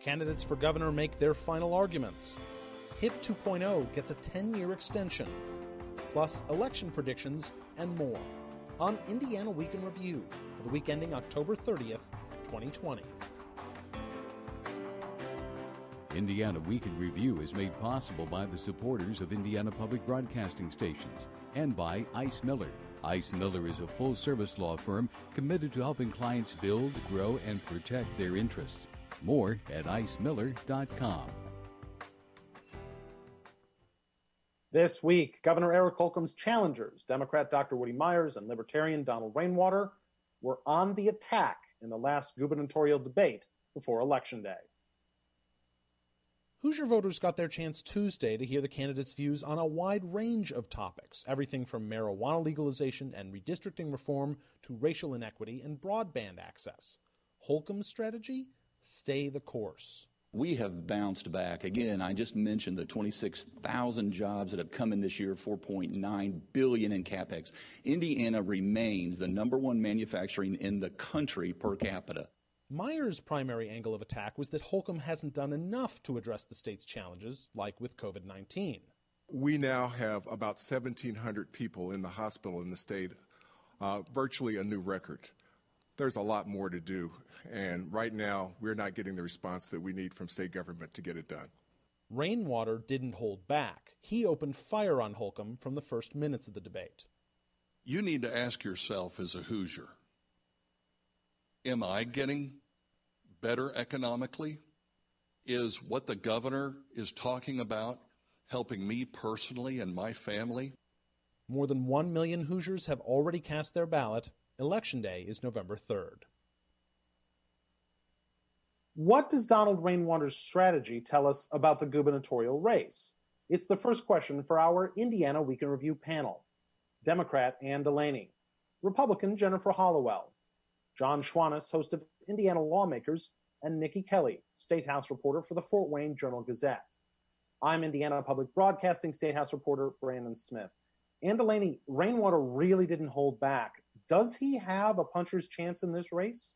Candidates for governor make their final arguments. HIP 2.0 gets a 10-year extension. Plus election predictions and more on Indiana Week in Review for the week ending October 30th, 2020. Indiana Week in Review is made possible by the supporters of Indiana Public Broadcasting Stations and by Ice Miller. Ice Miller is a full-service law firm committed to helping clients build, grow, and protect their interests. More at icemiller.com. This week, Governor Eric Holcomb's challengers, Democrat Dr. Woody Myers and Libertarian Donald Rainwater, were on the attack in the last gubernatorial debate before Election Day. Hoosier voters got their chance Tuesday to hear the candidates' views on a wide range of topics, everything from marijuana legalization and redistricting reform to racial inequity and broadband access. Holcomb's strategy? Stay the course. We have bounced back. Again, I just mentioned the 26,000 jobs that have come in this year, $4.9 billion in CapEx. Indiana remains the number one manufacturing in the country per capita. Myers' primary angle of attack was that Holcomb hasn't done enough to address the state's challenges, like with COVID-19. We now have about 1,700 people in the hospital in the state, virtually a new record. There's a lot more to do, and right now we're not getting the response that we need from state government to get it done. Rainwater didn't hold back. He opened fire on Holcomb from the first minutes of the debate. You need to ask yourself as a Hoosier, am I getting better economically? Is what the governor is talking about helping me personally and my family? More than 1 million Hoosiers have already cast their ballot. Election Day is November 3rd. What does Donald Rainwater's strategy tell us about the gubernatorial race? It's the first question for our Indiana Week in Review panel. Democrat Ann Delaney, Republican Jennifer Hollowell, John Schwannis, host of Indiana Lawmakers, and Nikki Kelly, State House reporter for the Fort Wayne Journal-Gazette. I'm Indiana Public Broadcasting State House reporter Brandon Smith. Ann Delaney, Rainwater really didn't hold back. Does he have a puncher's chance in this race?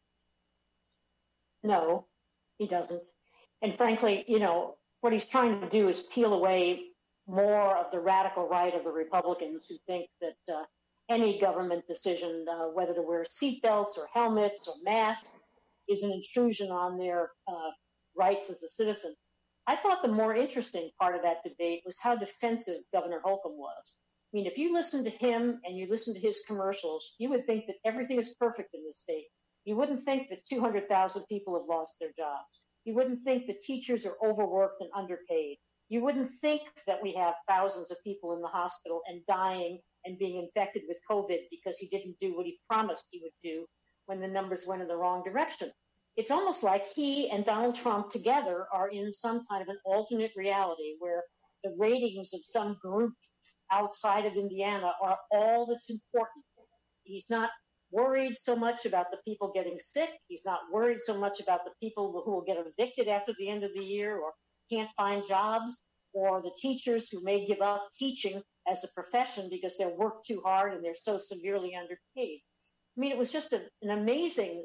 No, he doesn't. And frankly, what he's trying to do is peel away more of the radical right of the Republicans who think that any government decision, whether to wear seatbelts or helmets or masks, is an intrusion on their rights as a citizen. I thought the more interesting part of that debate was how defensive Governor Holcomb was. I mean, if you listen to him and you listen to his commercials, you would think that everything is perfect in this state. You wouldn't think that 200,000 people have lost their jobs. You wouldn't think that teachers are overworked and underpaid. You wouldn't think that we have thousands of people in the hospital and dying and being infected with COVID because he didn't do what he promised he would do when the numbers went in the wrong direction. It's almost like he and Donald Trump together are in some kind of an alternate reality where the ratings of some group outside of Indiana are all that's important. He's not worried so much about the people getting sick. He's not worried so much about the people who will get evicted after the end of the year or can't find jobs, or the teachers who may give up teaching as a profession because they're worked too hard and they're so severely underpaid. I mean, it was just an amazing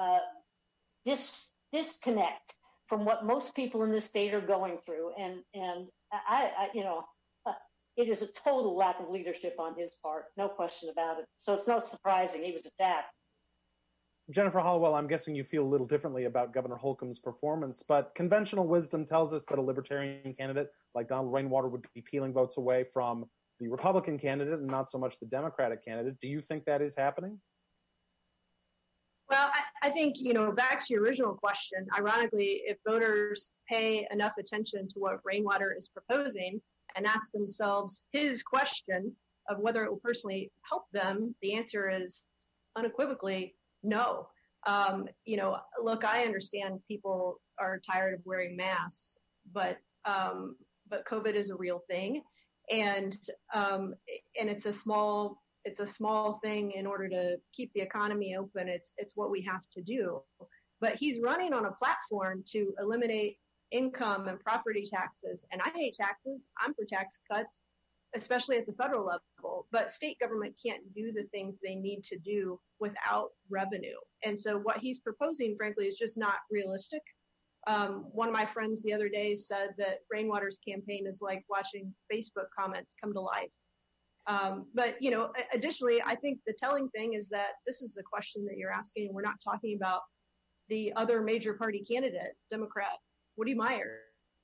disconnect from what most people in this state are going through. And I it is a total lack of leadership on his part, no question about it. So it's not surprising he was attacked. Jennifer Hollowell, I'm guessing you feel a little differently about Governor Holcomb's performance, but conventional wisdom tells us that a Libertarian candidate like Donald Rainwater would be peeling votes away from the Republican candidate and not so much the Democratic candidate. Do you think that is happening? Well, I think, back to your original question, ironically, if voters pay enough attention to what Rainwater is proposing and ask themselves his question of whether it will personally help them, the answer is unequivocally no. Look, I understand people are tired of wearing masks, but COVID is a real thing, and it's a small thing in order to keep the economy open. It's what we have to do. But he's running on a platform to eliminate income and property taxes. And I hate taxes. I'm for tax cuts, especially at the federal level. But state government can't do the things they need to do without revenue. And so what he's proposing, frankly, is just not realistic. One of my friends the other day said that Rainwater's campaign is like watching Facebook comments come to life. But, additionally, I think the telling thing is that this is the question that you're asking. We're not talking about the other major party candidate, Democrat Woody Myers.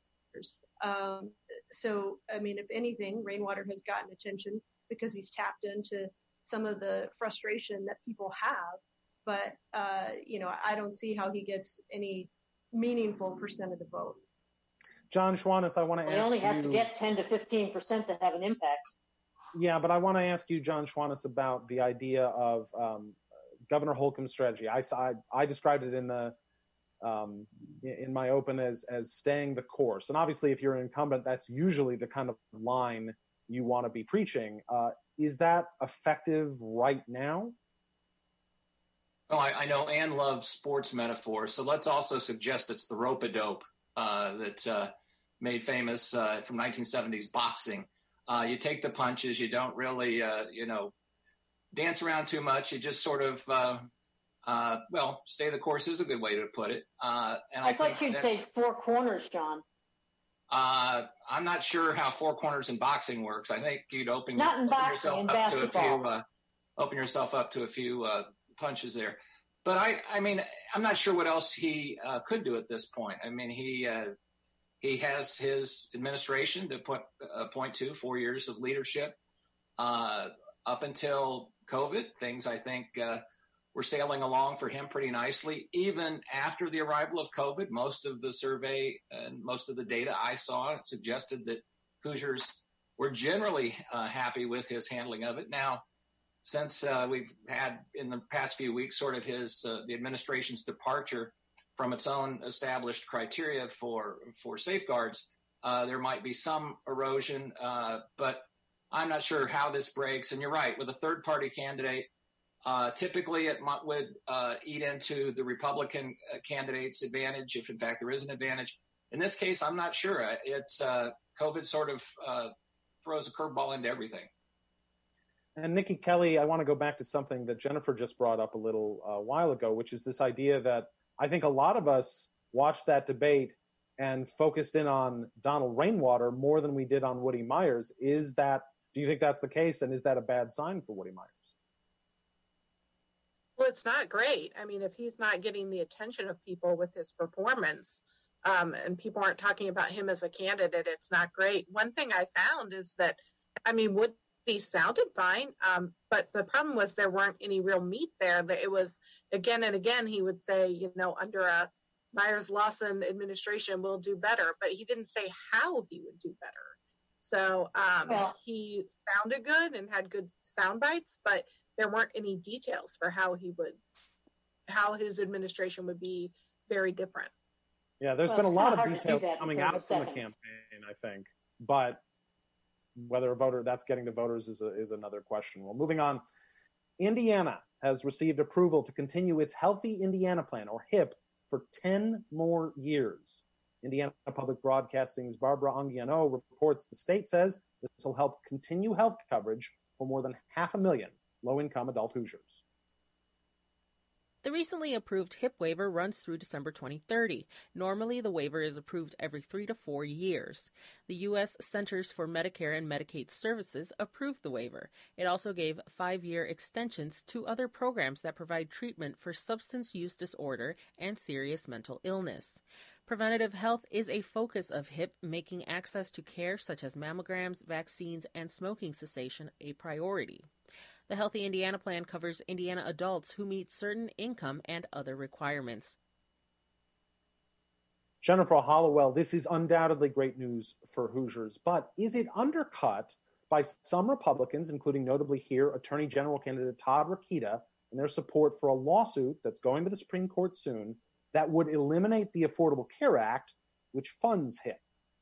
So, if anything, Rainwater has gotten attention because he's tapped into some of the frustration that people have. But, I don't see how he gets any meaningful percent of the vote. John Schwantes, I want to ask you. He only has to get 10 to 15% to have an impact. Yeah, but I want to ask you, John Schwantes, about the idea of Governor Holcomb's strategy. I described it in my open as staying the course. And obviously, if you're an incumbent, that's usually the kind of line you want to be preaching. Is that effective right now? Oh, I know Ann loves sports metaphors, so let's also suggest it's the rope-a-dope that made famous from 1970s boxing. You take the punches, you don't really, dance around too much. You just sort of, stay the course is a good way to put it. And I thought you'd say four corners, John. I'm not sure how four corners in boxing works. I think you'd open yourself up to a few punches there. But I'm not sure what else he could do at this point. He has his administration to point to 4 years of leadership. Up until COVID, things I think were sailing along for him pretty nicely. Even after the arrival of COVID, most of the survey and most of the data I saw suggested that Hoosiers were generally happy with his handling of it. Now, since we've had in the past few weeks sort of the administration's departure from its own established criteria for safeguards, there might be some erosion, but I'm not sure how this breaks. And you're right, with a third-party candidate, typically it would eat into the Republican candidate's advantage, if in fact there is an advantage. In this case, I'm not sure. It's COVID sort of throws a curveball into everything. And Nikki Kelly, I want to go back to something that Jennifer just brought up a little while ago, which is this idea that I think a lot of us watched that debate and focused in on Donald Rainwater more than we did on Woody Myers. Do you think that's the case? And is that a bad sign for Woody Myers? Well, it's not great. If he's not getting the attention of people with his performance, and people aren't talking about him as a candidate, it's not great. One thing I found is that, Woody sounded fine, but the problem was there weren't any real meat there. That it was again and again he would say, under a Myers-Lawson administration, we'll do better, but he didn't say how he would do better. So he sounded good and had good sound bites, but there weren't any details for how his administration would be very different. Yeah, there's been a lot of details coming out from the campaign, I think, but whether a voter that's getting to voters is another question. Well, moving on, Indiana has received approval to continue its Healthy Indiana Plan, or HIP, for 10 more years. Indiana Public Broadcasting's Barbara Anguiano reports the state says this will help continue health coverage for more than 500,000 low-income adult Hoosiers. The recently approved HIP waiver runs through December 2030. Normally, the waiver is approved every 3 to 4 years. The U.S. Centers for Medicare and Medicaid Services approved the waiver. It also gave 5-year extensions to other programs that provide treatment for substance use disorder and serious mental illness. Preventative health is a focus of HIP, making access to care such as mammograms, vaccines, and smoking cessation a priority. The Healthy Indiana Plan covers Indiana adults who meet certain income and other requirements. Jennifer Hollowell, this is undoubtedly great news for Hoosiers, but is it undercut by some Republicans, including notably here Attorney General candidate Todd Rokita, and their support for a lawsuit that's going to the Supreme Court soon that would eliminate the Affordable Care Act, which funds HIP?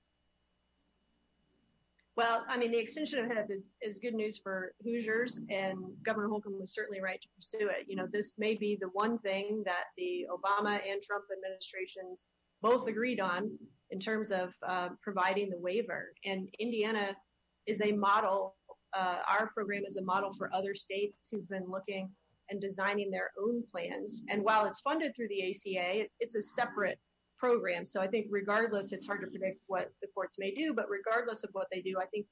Well, the extension of HIP is good news for Hoosiers, and Governor Holcomb was certainly right to pursue it. This may be the one thing that the Obama and Trump administrations both agreed on in terms of providing the waiver. And Indiana is a model. Our program is a model for other states who've been looking and designing their own plans. And while it's funded through the ACA, it's a separate program. So I think regardless, it's hard to predict what the courts may do, but regardless of what they do, I think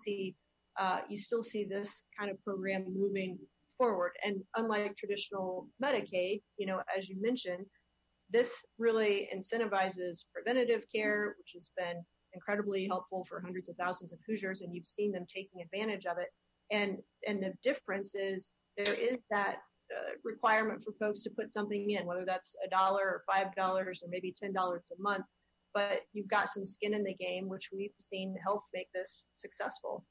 you still see this kind of program moving forward. And unlike traditional Medicaid, as you mentioned, this really incentivizes preventative care, which has been incredibly helpful for hundreds of thousands of Hoosiers, and you've seen them taking advantage of it. And the difference is there is that requirement for folks to put something in, whether that's $1 or $5 or maybe $10 a month, but you've got some skin in the game, which we've seen help make this successful.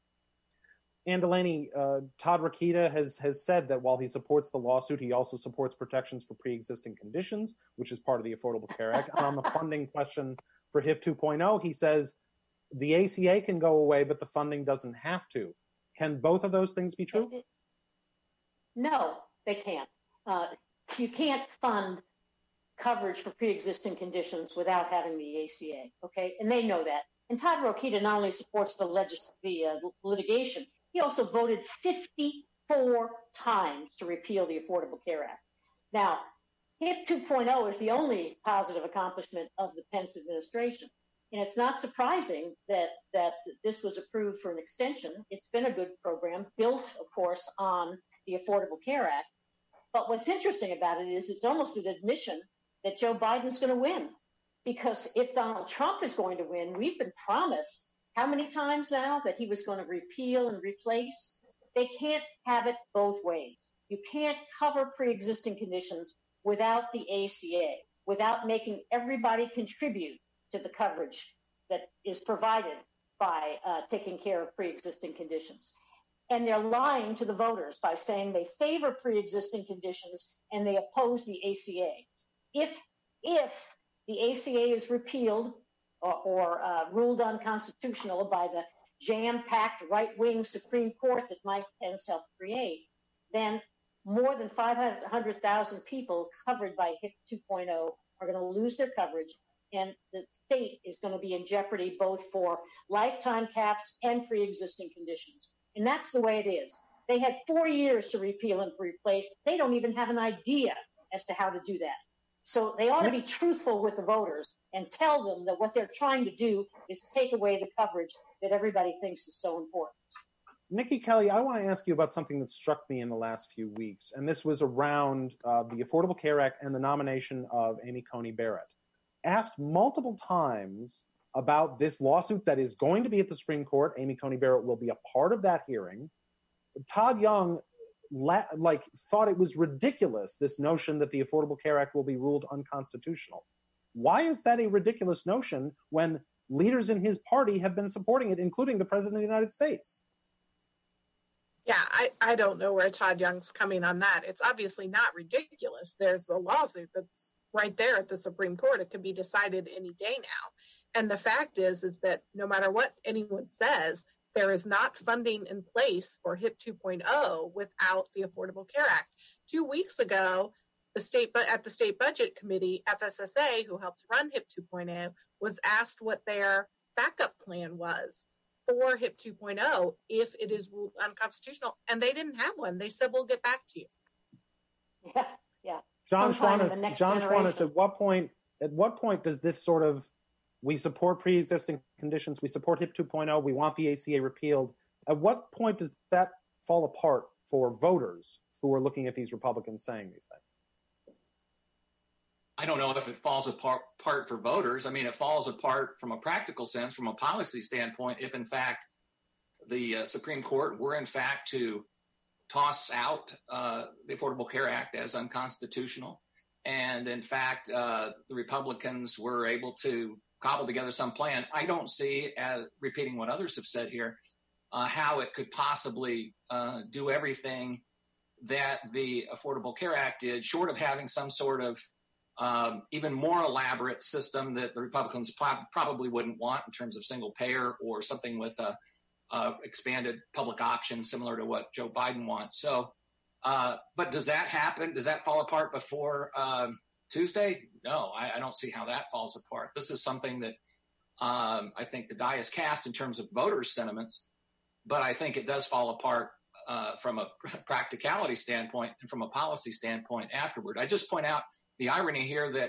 And Delaney, Todd Rokita has said that while he supports the lawsuit, he also supports protections for pre-existing conditions, which is part of the Affordable Care Act. And on the funding question for HIP 2.0, he says the ACA can go away, but the funding doesn't have to. Can both of those things be true? No, they can't. You can't fund coverage for pre-existing conditions without having the ACA, okay? And they know that. And Todd Rokita not only supports the litigation, he also voted 54 times to repeal the Affordable Care Act. Now, HIP 2.0 is the only positive accomplishment of the Pence administration. And it's not surprising that this was approved for an extension. It's been a good program, built, of course, on the Affordable Care Act. But what's interesting about it is it's almost an admission that Joe Biden's going to win. Because if Donald Trump is going to win, we've been promised how many times now that he was going to repeal and replace? They can't have it both ways. You can't cover pre-existing conditions without the ACA, without making everybody contribute to the coverage that is provided by taking care of pre-existing conditions. And they're lying to the voters by saying they favor pre-existing conditions and they oppose the ACA. If the ACA is repealed or ruled unconstitutional by the jam-packed right-wing Supreme Court that Mike Pence helped create, then more than 500,000 people covered by HIP 2.0 are going to lose their coverage, and the state is going to be in jeopardy both for lifetime caps and pre-existing conditions. And that's the way it is. They had 4 years to repeal and replace. They don't even have an idea as to how to do that. So they ought to be truthful with the voters and tell them that what they're trying to do is take away the coverage that everybody thinks is so important. Nikki Kelly, I want to ask you about something that struck me in the last few weeks, and this was around the Affordable Care Act and the nomination of Amy Coney Barrett. Asked multiple times about this lawsuit that is going to be at the Supreme Court. Amy Coney Barrett will be a part of that hearing. Todd Young thought it was ridiculous, this notion that the Affordable Care Act will be ruled unconstitutional. Why is that a ridiculous notion when leaders in his party have been supporting it, including the President of the United States? Yeah, I don't know where Todd Young's coming on that. It's obviously not ridiculous. There's a lawsuit that's right there at the Supreme Court. It can be decided any day now. And the fact is that no matter what anyone says, there is not funding in place for HIP 2.0 without the Affordable Care Act. 2 weeks ago, at the State Budget Committee, FSSA, who helped run HIP 2.0, was asked what their backup plan was for HIP 2.0 if it is ruled unconstitutional, and they didn't have one. They said, we'll get back to you. Yeah. John Schwanitz, at what point does this sort of, we support pre-existing conditions, we support HIP 2.0, we want the ACA repealed, at what point does that fall apart for voters who are looking at these Republicans saying these things? I don't know if it falls apart for voters. I mean, it falls apart from a practical sense, from a policy standpoint, if in fact the Supreme Court were in fact to toss out the Affordable Care Act as unconstitutional. And in fact, the Republicans were able to cobble together some plan. I don't see, as repeating what others have said here, how it could possibly do everything that the Affordable Care Act did, short of having some sort of even more elaborate system that the Republicans probably wouldn't want in terms of single payer or something with a expanded public option similar to what Joe Biden wants. So, but does that happen? Does that fall apart before Tuesday? No, I don't see how that falls apart. This is something that I think the die is cast in terms of voters' sentiments, but I think it does fall apart from a practicality standpoint and from a policy standpoint afterward. I just point out the irony here that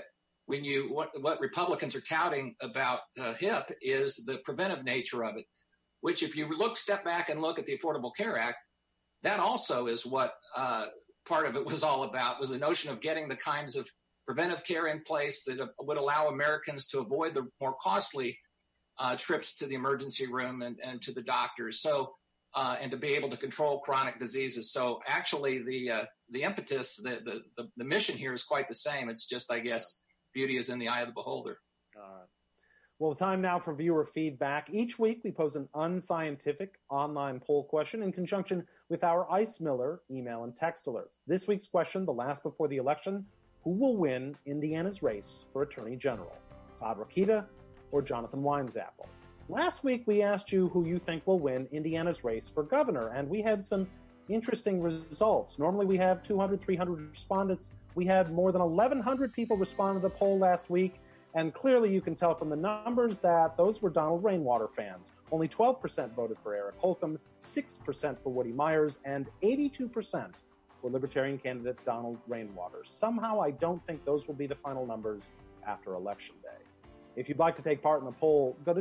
what Republicans are touting about HIP is the preventive nature of it, which if you step back and look at the Affordable Care Act, that also is what part of it was all about, was the notion of getting the kinds of preventive care in place that would allow Americans to avoid the more costly trips to the emergency room and to the doctors. So, and to be able to control chronic diseases. So actually the impetus, the mission here is quite the same. It's just, I guess, beauty is in the eye of the beholder. Well, the time now for viewer feedback. Each week we pose an unscientific online poll question in conjunction with our Ice Miller email and text alerts. This week's question, the last before the election: who will win Indiana's race for Attorney General, Todd Rokita or Jonathan Weinzapfel? Last week we asked you who you think will win Indiana's race for governor, and we had some interesting results. Normally we have 200, 300 respondents. We had more than 1,100 people respond to the poll last week. And clearly you can tell from the numbers that those were Donald Rainwater fans. Only 12% voted for Eric Holcomb, 6% for Woody Myers, and 82% for Libertarian candidate Donald Rainwater. Somehow I don't think those will be the final numbers after Election Day. If you'd like to take part in the poll, go to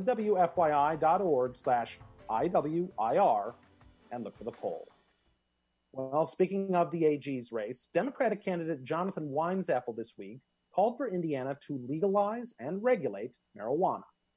wfyi.org/IWIR and look for the poll. Well, speaking of the AG's race, Democratic candidate Jonathan Weinzapfel this week called for Indiana to legalize and regulate marijuana.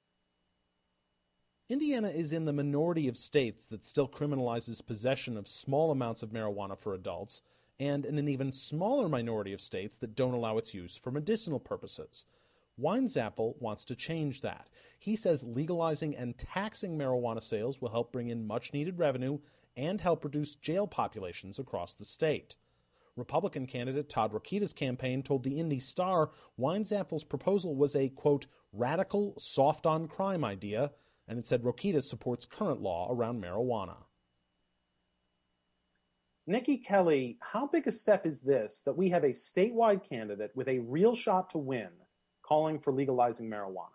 Indiana is in the minority of states that still criminalizes possession of small amounts of marijuana for adults, and in an even smaller minority of states that don't allow its use for medicinal purposes. Weinzapfel wants to change that. He says legalizing and taxing marijuana sales will help bring in much-needed revenue and help reduce jail populations across the state. Republican candidate Todd Rokita's campaign told the Indy Star Weinzapfel's proposal was a, quote, radical, soft-on-crime idea, and it said Rokita supports current law around marijuana. Nikki Kelly, how big a step is this that we have a statewide candidate with a real shot to win calling for legalizing marijuana?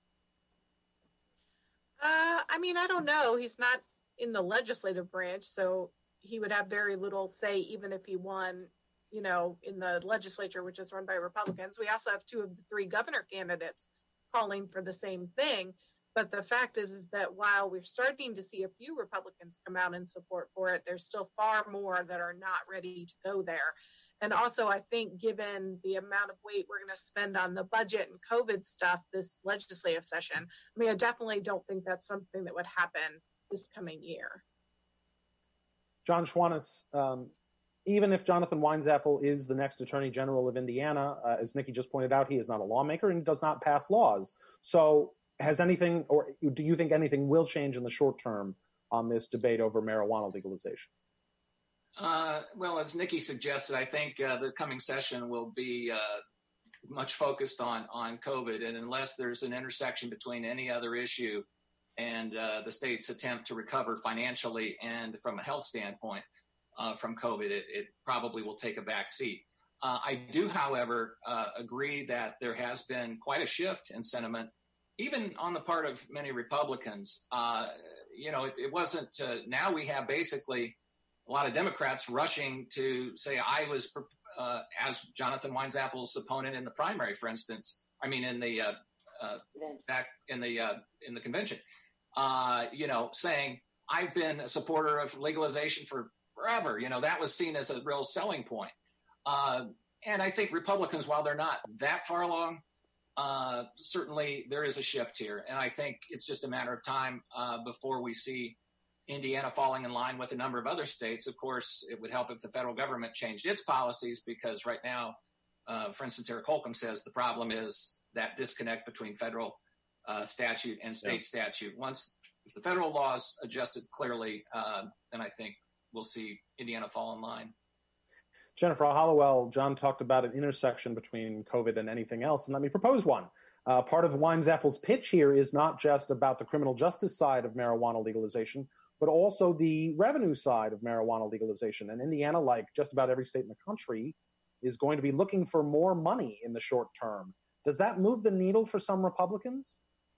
I don't know. He's not in the legislative branch, so he would have very little say even if he won, in the legislature, which is run by Republicans. We also have 2 of the 3 governor candidates calling for the same thing. But the fact is that while we're starting to see a few Republicans come out in support for it, there's still far more that are not ready to go there. And also, I think given the amount of weight we're going to spend on the budget and COVID stuff this legislative session, I definitely don't think that's something that would happen this coming year. John Schwantes, even if Jonathan Weinzapfel is the next Attorney General of Indiana, as Nikki just pointed out, he is not a lawmaker and does not pass laws. So has anything, or do you think anything will change in the short term on this debate over marijuana legalization? Well, as Nikki suggested, I think the coming session will be much focused on COVID. And unless there's an intersection between any other issue and the state's attempt to recover financially and from a health standpoint from COVID, it probably will take a back seat. I do, however, agree that there has been quite a shift in sentiment, even on the part of many Republicans. It wasn't, now we have basically a lot of Democrats rushing to say, I was, as Jonathan Weinzapfel's opponent in the primary, for instance, in the back in the convention, saying I've been a supporter of legalization for forever. That was seen as a real selling point. And I think Republicans, while they're not that far along, certainly there is a shift here. And I think it's just a matter of time before we see Indiana falling in line with a number of other states. Of course, it would help if the federal government changed its policies, because right now, for instance, Eric Holcomb says the problem is that disconnect between federal statute and state statute. If the federal laws adjusted clearly, then I think we'll see Indiana fall in line. Jennifer Hollowell, John talked about an intersection between COVID and anything else, and let me propose one. Part of Weinzapfel's pitch here is not just about the criminal justice side of marijuana legalization, but also the revenue side of marijuana legalization. And Indiana, like just about every state in the country, is going to be looking for more money in the short term. Does that move the needle for some Republicans?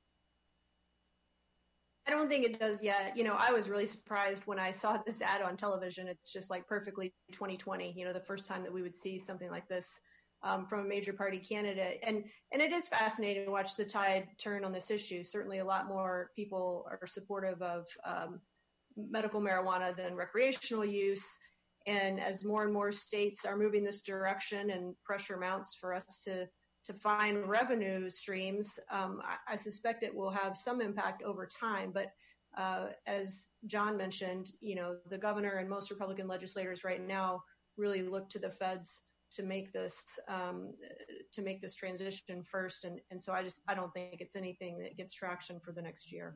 I don't think it does yet. I was really surprised when I saw this ad on television. It's just like perfectly 2020, the first time that we would see something like this from a major party candidate. And it is fascinating to watch the tide turn on this issue. Certainly a lot more people are supportive of medical marijuana than recreational use. And as more and more states are moving this direction and pressure mounts for us to find revenue streams, I suspect it will have some impact over time. But as John mentioned, the governor and most Republican legislators right now really look to the feds to make this transition first. And so I don't think it's anything that gets traction for the next year.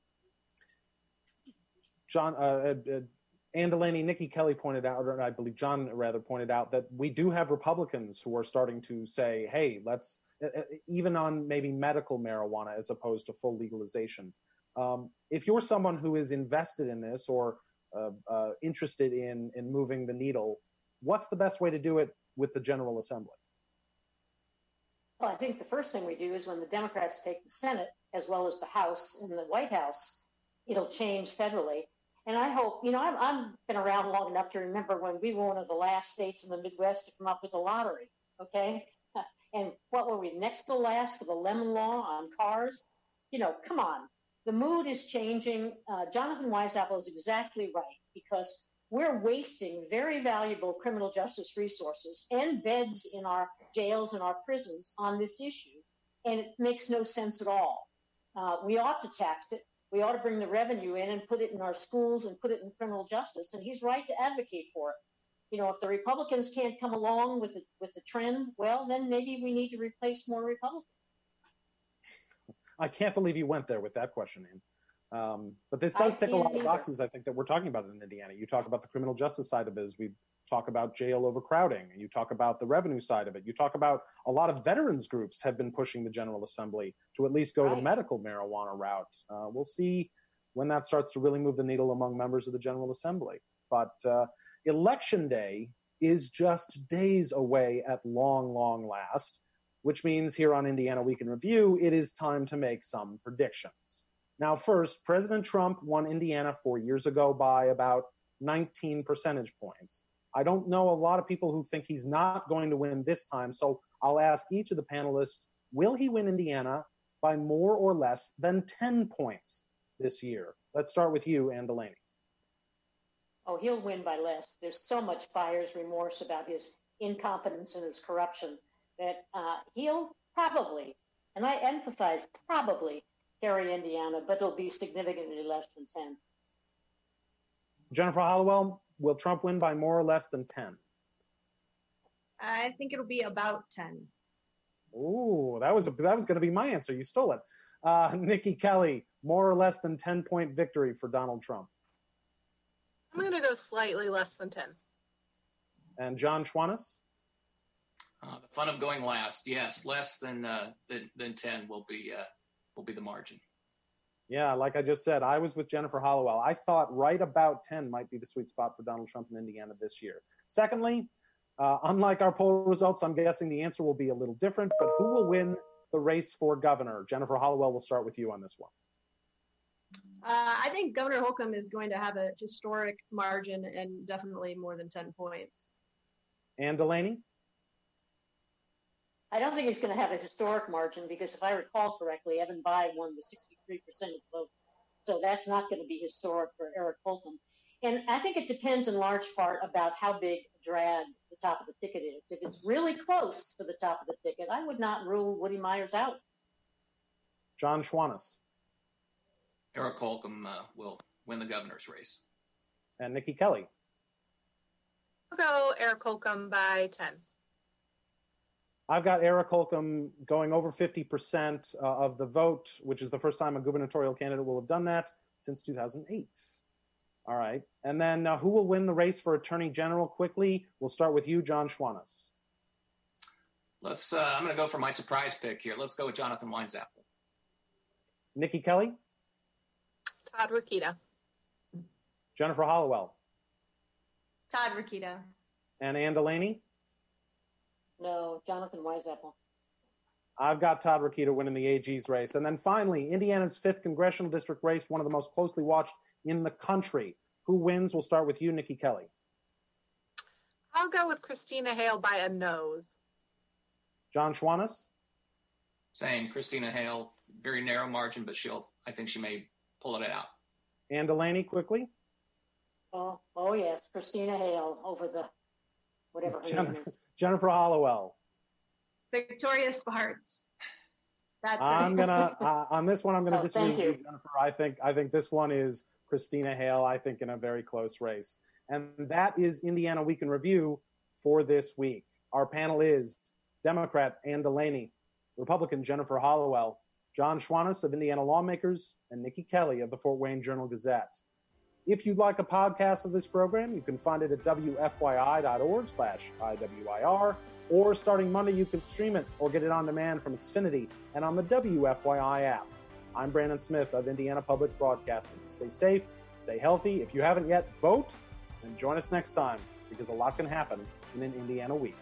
John, Ann Delaney, Nikki Kelly pointed out, or I believe John rather pointed out, that we do have Republicans who are starting to say, hey, let's, even on maybe medical marijuana as opposed to full legalization. If you're someone who is invested in this or interested in moving the needle, what's the best way to do it with the General Assembly? Well, I think the first thing we do is when the Democrats take the Senate, as well as the House and the White House, it'll change federally. And I hope, I've been around long enough to remember when we were one of the last states in the Midwest to come up with a lottery, okay? And what were we, next to last for the lemon law on cars? Come on. The mood is changing. Jonathan Weisapple is exactly right, because we're wasting very valuable criminal justice resources and beds in our jails and our prisons on this issue, and it makes no sense at all. We ought to tax it. We ought to bring the revenue in and put it in our schools and put it in criminal justice. And he's right to advocate for it. If the Republicans can't come along with the trend, well, then maybe we need to replace more Republicans. I can't believe you went there with that question, Ann. But this does tick a lot of boxes, I think, that we're talking about in Indiana. You talk about the criminal justice side of it, as we talk about jail overcrowding, and you talk about the revenue side of it. You talk about a lot of veterans groups have been pushing the General Assembly to at least go the medical marijuana route. We'll see when that starts to really move the needle among members of the General Assembly. But Election Day is just days away at long, long last, which means here on Indiana Week in Review, it is time to make some predictions. Now, first, President Trump won Indiana 4 years ago by about 19 percentage points. I don't know a lot of people who think he's not going to win this time, so I'll ask each of the panelists, will he win Indiana by more or less than 10 points this year? Let's start with you, Ann Delaney. Oh, he'll win by less. There's so much buyer's remorse about his incompetence and his corruption that he'll probably, and I emphasize probably, carry Indiana, but it'll be significantly less than 10. Jennifer Hollowell, will Trump win by more or less than 10? I think it'll be about 10. Ooh, that was going to be my answer. You stole it. Nikki Kelly, more or less than 10-point victory for Donald Trump. I'm going to go slightly less than 10. And John Schwannis? The fun of going last. Yes, less than 10 will be the margin. Yeah, like I just said, I was with Jennifer Hollowell. I thought right about 10 might be the sweet spot for Donald Trump in Indiana this year. Secondly, unlike our poll results, I'm guessing the answer will be a little different, but who will win the race for governor? Jennifer Hollowell, we'll start with you on this one. I think Governor Holcomb is going to have a historic margin and definitely more than 10 points. Ann Delaney? I don't think he's going to have a historic margin because if I recall correctly, Evan Bayh won the 63% of the vote. So that's not going to be historic for Eric Holcomb. And I think it depends in large part about how big a drag the top of the ticket is. If it's really close to the top of the ticket, I would not rule Woody Myers out. John Schwannis? Eric Holcomb will win the governor's race. And Nikki Kelly? I'll go Eric Holcomb by 10. I've got Eric Holcomb going over 50% of the vote, which is the first time a gubernatorial candidate will have done that since 2008. All right. And then who will win the race for Attorney General quickly? We'll start with you, John Schwannis. I'm going to go for my surprise pick here. Let's go with Jonathan Weisapple. Nikki Kelly? Todd Rokita. Jennifer Hollowell? Todd Rokita. And Ann Delaney? No, Jonathan Weisapple. I've got Todd Rokita winning the AG's race. And then finally, Indiana's 5th congressional district race, one of the most closely watched in the country. Who wins? We'll start with you, Nikki Kelly. I'll go with Christina Hale by a nose. John Schwannis? Same. Christina Hale, very narrow margin, but I think she may pull it out. Ann Delaney, quickly. Oh yes, Christina Hale over the whatever her name is. Jennifer Hollowell. Victoria Spartz. That's right. I'm gonna on this one. I'm gonna disagree with you, Jennifer. I think this one is Christina Hale. I think in a very close race, and that is Indiana Week in Review for this week. Our panel is Democrat Ann Delaney, Republican Jennifer Hollowell, John Schwannis of Indiana Lawmakers, and Nikki Kelly of the Fort Wayne Journal-Gazette. If you'd like a podcast of this program, you can find it at wfyi.org/IWIR, or starting Monday, you can stream it or get it on demand from Xfinity and on the WFYI app. I'm Brandon Smith of Indiana Public Broadcasting. Stay safe, stay healthy. If you haven't yet, vote, and join us next time, because a lot can happen in an Indiana week.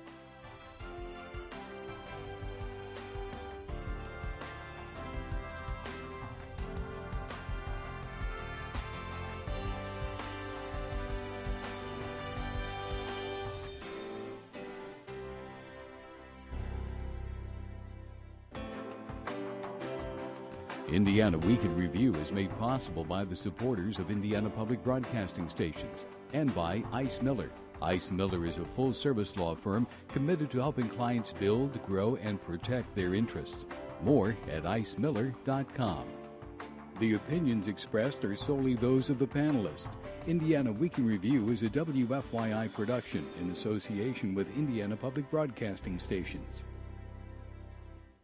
Indiana Week in Review is made possible by the supporters of Indiana Public Broadcasting Stations and by Ice Miller. Ice Miller is a full-service law firm committed to helping clients build, grow, and protect their interests. More at icemiller.com. The opinions expressed are solely those of the panelists. Indiana Week in Review is a WFYI production in association with Indiana Public Broadcasting Stations.